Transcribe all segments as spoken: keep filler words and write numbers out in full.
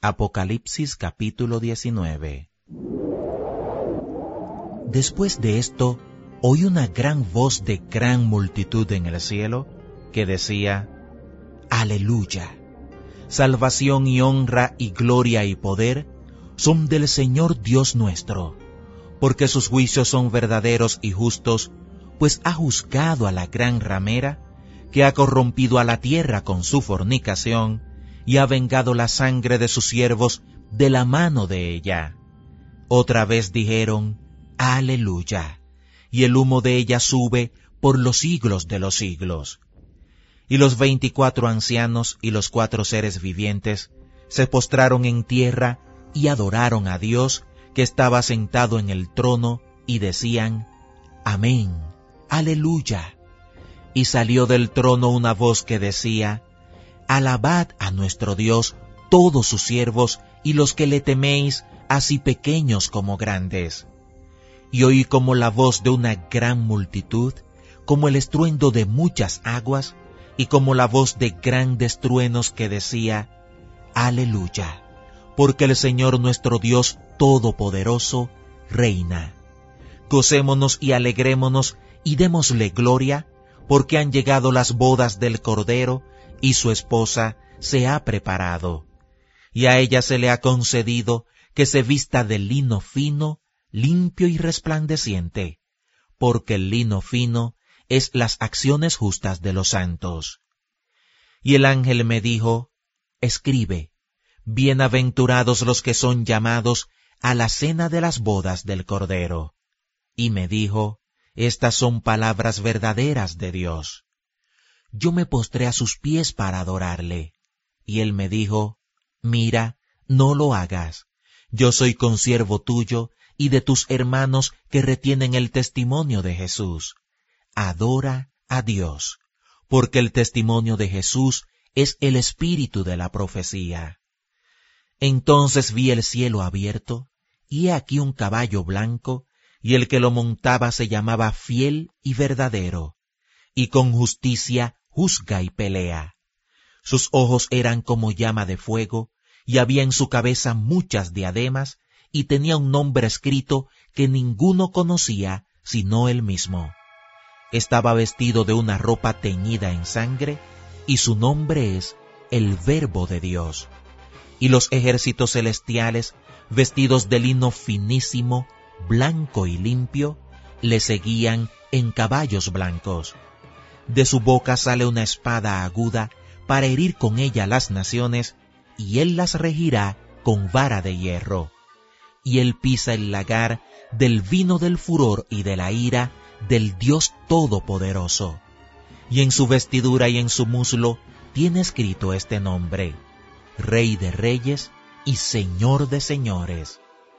Apocalipsis capítulo diecinueve. Después de esto, oí una gran voz de gran multitud en el cielo, que decía: Aleluya. Salvación y honra y gloria y poder son del Señor Dios nuestro, porque sus juicios son verdaderos y justos, pues ha juzgado a la gran ramera, que ha corrompido a la tierra con su fornicación, y ha vengado la sangre de sus siervos de la mano de ella. Otra vez dijeron: Aleluya, y el humo de ella sube por los siglos de los siglos. Y los veinticuatro ancianos y los cuatro seres vivientes se postraron en tierra y adoraron a Dios que estaba sentado en el trono, y decían: Amén, Aleluya. Y salió del trono una voz que decía: Alabad a nuestro Dios todos sus siervos y los que le teméis, así pequeños como grandes. Y oí como la voz de una gran multitud, como el estruendo de muchas aguas, y como la voz de grandes truenos que decía: Aleluya, porque el Señor nuestro Dios Todopoderoso reina. Gocémonos y alegrémonos y démosle gloria, porque han llegado las bodas del Cordero, y su esposa se ha preparado. Y a ella se le ha concedido que se vista de lino fino, limpio y resplandeciente, porque el lino fino es las acciones justas de los santos. Y el ángel me dijo: Escribe: Bienaventurados los que son llamados a la cena de las bodas del Cordero. Y me dijo: Estas son palabras verdaderas de Dios. Yo me postré a sus pies para adorarle. Y él me dijo: Mira, no lo hagas. Yo soy consiervo tuyo y de tus hermanos que retienen el testimonio de Jesús. Adora a Dios, porque el testimonio de Jesús es el espíritu de la profecía. Entonces vi el cielo abierto, y he aquí un caballo blanco, y el que lo montaba se llamaba Fiel y Verdadero, y con justicia juzga y pelea. Sus ojos eran como llama de fuego, y había en su cabeza muchas diademas, y tenía un nombre escrito que ninguno conocía sino él mismo. Estaba vestido de una ropa teñida en sangre, y su nombre es el Verbo de Dios. Y los ejércitos celestiales, vestidos de lino finísimo, blanco y limpio, le seguían en caballos blancos. De su boca sale una espada aguda para herir con ella las naciones, y él las regirá con vara de hierro. Y él pisa el lagar del vino del furor y de la ira del Dios Todopoderoso. Y en su vestidura y en su muslo tiene escrito este nombre: Rey de Reyes y Señor de Señores.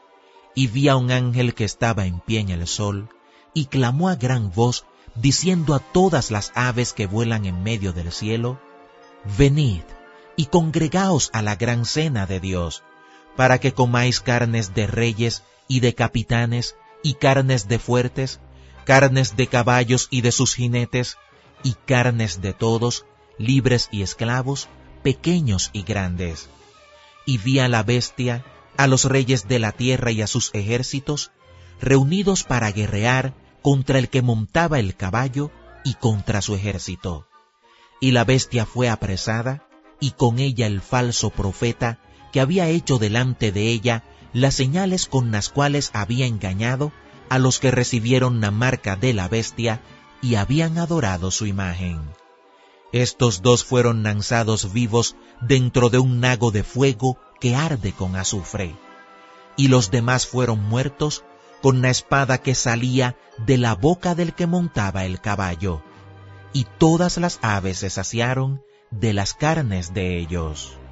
Y vi a un ángel que estaba en pie en el sol, y clamó a gran voz, diciendo a todas las aves que vuelan en medio del cielo: Venid y congregaos a la gran cena de Dios, para que comáis carnes de reyes y de capitanes, y carnes de fuertes, carnes de caballos y de sus jinetes, y carnes de todos, libres y esclavos, pequeños y grandes. Y vi a la bestia, a los reyes de la tierra y a sus ejércitos, reunidos para guerrear contra el que montaba el caballo y contra su ejército. Y la bestia fue apresada, y con ella el falso profeta, que había hecho delante de ella las señales con las cuales había engañado a los que recibieron la marca de la bestia y habían adorado su imagen. Estos dos fueron lanzados vivos dentro de un lago de fuego que arde con azufre. Y los demás fueron muertos con la espada que salía de la boca del que montaba el caballo. Y todas las aves se saciaron de las carnes de ellos.